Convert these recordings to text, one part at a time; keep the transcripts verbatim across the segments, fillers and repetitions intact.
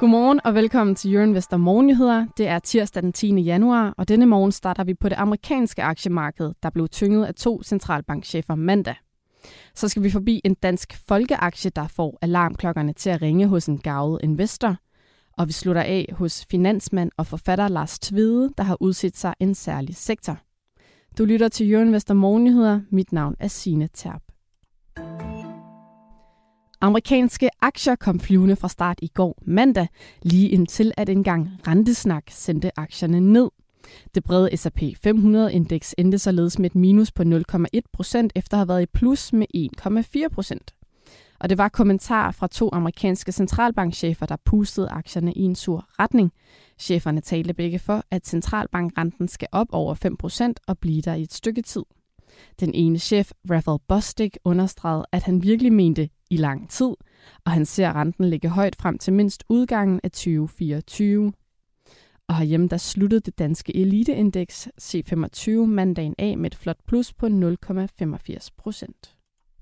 Godmorgen og velkommen til Euroinvestor Morgennyheder. Det er tirsdag den tiende januar, og denne morgen starter vi på det amerikanske aktiemarked, der blev tynget af to centralbankchefer mandag. Så skal vi forbi en dansk folkeaktie, der får alarmklokkerne til at ringe hos en garvet investor. Og vi slutter af hos finansmand og forfatter Lars Tvede, der har udset sig en særlig sektor. Du lytter til Euroinvestor Morgennyheder. Mit navn er Signe Terp. Amerikanske aktier kom flyvende fra start i går mandag, lige indtil at en gang rentesnak sendte aktierne ned. Det brede S og P fem hundrede-indeks endte således med et minus på nul komma en procent efter at have været i plus med en komma fire procent. Og det var kommentarer fra to amerikanske centralbankchefer, der pustede aktierne i en sur retning. Cheferne talte begge for, at centralbankrenten skal op over fem procent og blive der i et stykke tid. Den ene chef, Raphael Bostic, understregede, at han virkelig mente i lang tid, og han ser renten ligge højt frem til mindst udgangen af tyve fireogtyve. Og herhjemme der sluttede det danske eliteindeks C femogtyve mandagen af med et flot plus på nul komma femogfirs procent.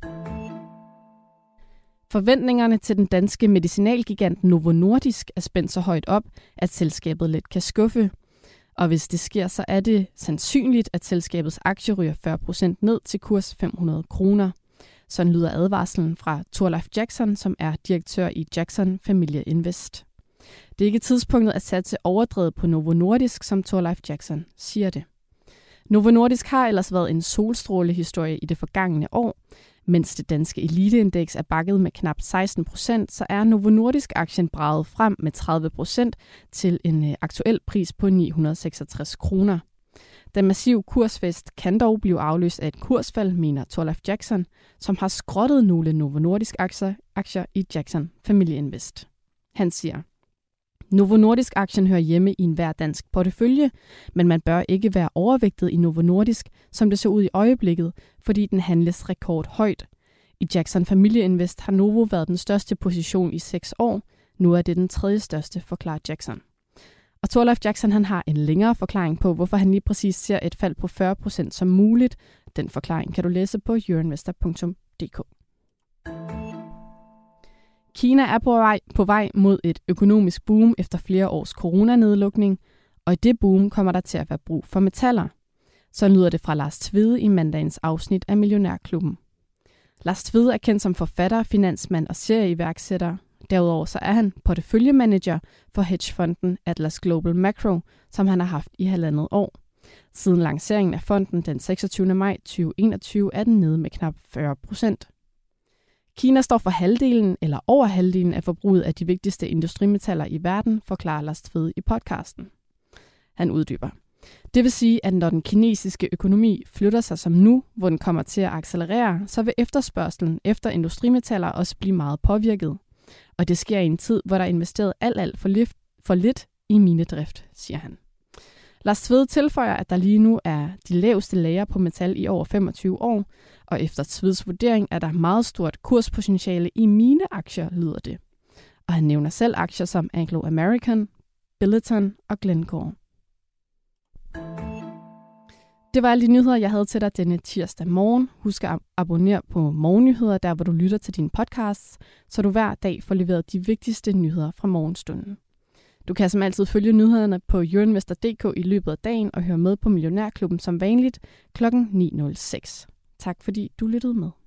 Forventningerne til den danske medicinalgigant Novo Nordisk er spændt så højt op, at selskabet let kan skuffe. Og hvis det sker, så er det sandsynligt, at selskabets aktie ryger fyrre procent ned til kurs fem hundrede kroner. Sådan lyder advarslen fra Thorleif Jackson, som er direktør i Jackson Familie Invest. Det er ikke tidspunktet at satse overdrevet på Novo Nordisk, som Thorleif Jackson siger det. Novo Nordisk har ellers været en solstrålehistorie i det forgangne år. Mens det danske eliteindeks er bakket med knap seksten procent, så er Novo Nordisk-aktien braget frem med tredive procent til en aktuel pris på ni hundrede seksogtres kroner. Den massive kursfest kan dog blive afløst af et kursfald, mener Thorleif Jackson, som har skrottet nogle Novo Nordisk-aktier aktier i Jackson Familie Invest. Han siger, Novo Nordisk-aktien hører hjemme i enhver dansk portefølje, men man bør ikke være overvægtet i Novo Nordisk, som det så ud i øjeblikket, fordi den handles rekordhøjt. I Jackson Familie Invest har Novo været den største position i seks år. Nu er det den tredje største, forklarer Jackson. Og Thorleif Jackson han har en længere forklaring på, hvorfor han lige præcis ser et fald på fyrre procent som muligt. Den forklaring kan du læse på euroinvestor punktum d k. Kina er på vej, på vej mod et økonomisk boom efter flere års coronanedlukning, og i det boom kommer der til at være brug for metaller. Så lyder det fra Lars Tvede i mandagens afsnit af Millionærklubben. Lars Tvede er kendt som forfatter, finansmand og serieiværksætter. Derudover så er han porteføljemanager for hedgefonden Atlas Global Macro, som han har haft i halvandet år. Siden lanceringen af fonden den seksogtyvende maj to tusind og enogtyve er den nede med knap fyrre procent. Kina står for halvdelen eller over halvdelen af forbruget af de vigtigste industrimetaller i verden, forklarer Lars Tvede i podcasten. Han uddyber. Det vil sige, at når den kinesiske økonomi flytter sig som nu, hvor den kommer til at accelerere, så vil efterspørgselen efter industrimetaller også blive meget påvirket. Og det sker i en tid, hvor der er investeret alt, alt for, lift, for lidt i minedrift, siger han. Lars Tvede tilføjer, at der lige nu er de laveste lagre på metal i over femogtyve år, og efter Tveds vurdering er der meget stort kurspotentiale i mineaktier, lyder det. Og han nævner selv aktier som Anglo American, Billiton og Glencore. Det var alle de nyheder, jeg havde til dig denne tirsdag morgen. Husk at abonnere på Morgennyheder, der hvor du lytter til dine podcasts, så du hver dag får leveret de vigtigste nyheder fra morgenstunden. Du kan som altid følge nyhederne på euroinvestor punktum d k i løbet af dagen og høre med på Millionærklubben som vanligt klokken ni nul seks. Tak fordi du lyttede med.